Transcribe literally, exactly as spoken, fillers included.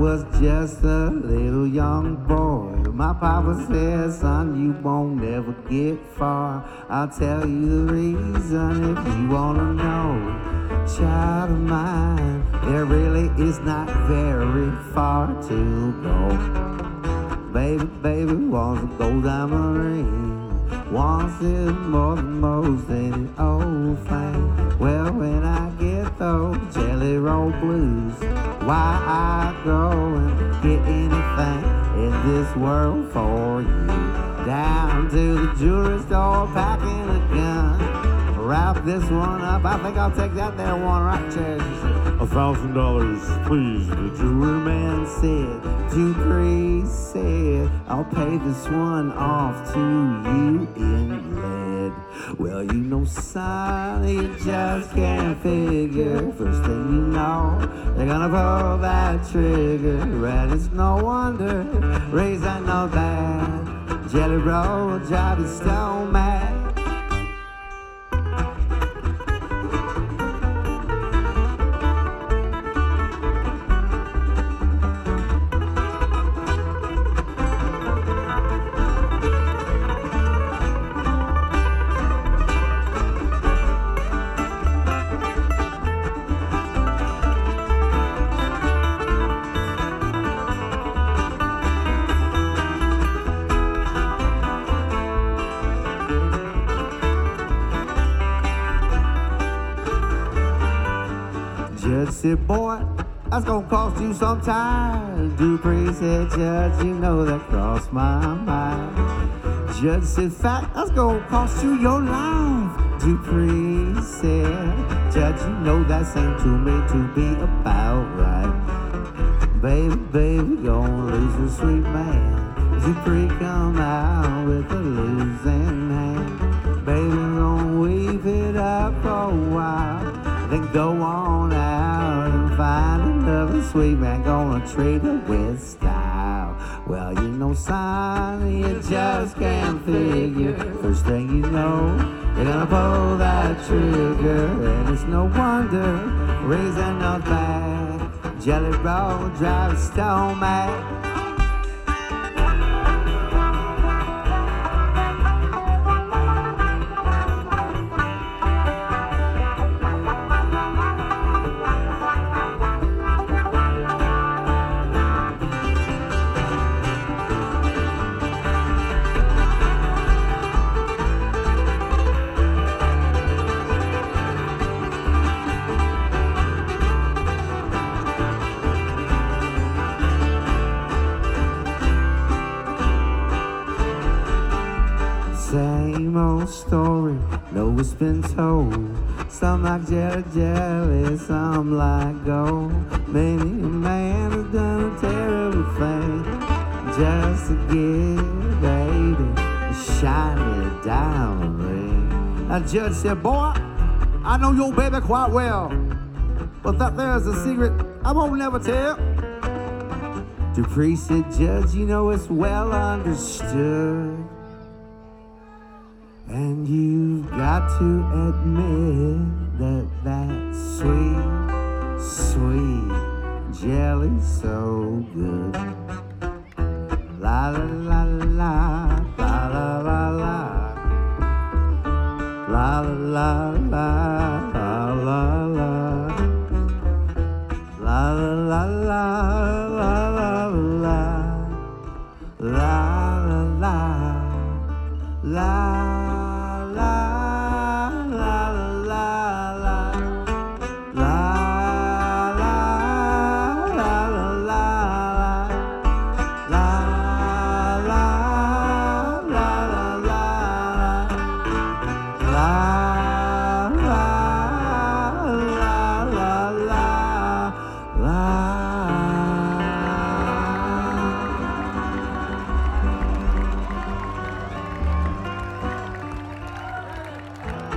was just a little young boy, my papa said, son, you won't never get far. I'll tell you the reason if you wanna know. Child of mine, there really is not very far to go. Baby, baby wants a gold diamond ring, wants it more than most any old thing. Well, when I get those jelly roll blues, why I go and get anything in this world for you. Down to the jewelry store, packing a gun. Wrap this one up, I think I'll take that there one right there. She said, a thousand dollars, please. The jewelry man said, Dupree said, I'll pay this one off to you in lead. Well, you know, son, you just can't figure. First thing you know, they're gonna pull that trigger. And it's no wonder, raise that no bad. Jelly roll, drive you stone mad. Judge said, boy, that's gonna cost you some time. Dupree said, Judge, you know that crossed my mind. Judge said, fact, that's gonna cost you your life. Dupree said, Judge, you know that seemed to me to be about right. Baby, baby, gonna lose your sweet man. Dupree come out with a losing hand. Baby, gonna weave it up for a while, then go on out and find another sweet man, gonna treat her with style. Well, you know, son, you just can't figure. First thing you know, they're gonna pull that trigger. And it's no wonder, raising up back. Jelly roll, drive a stone mad. Same old story, no, it's been told. Some like jelly jelly, some like gold. Many a man has done a terrible thing just to give baby a shiny diamond ring. A judge said, boy, I know your baby quite well, but that there's a secret I won't never tell. Dupree said, Judge, you know it's well understood. And you've got to admit that that sweet, sweet jelly's so good. La la la la, la la la la, la la la la.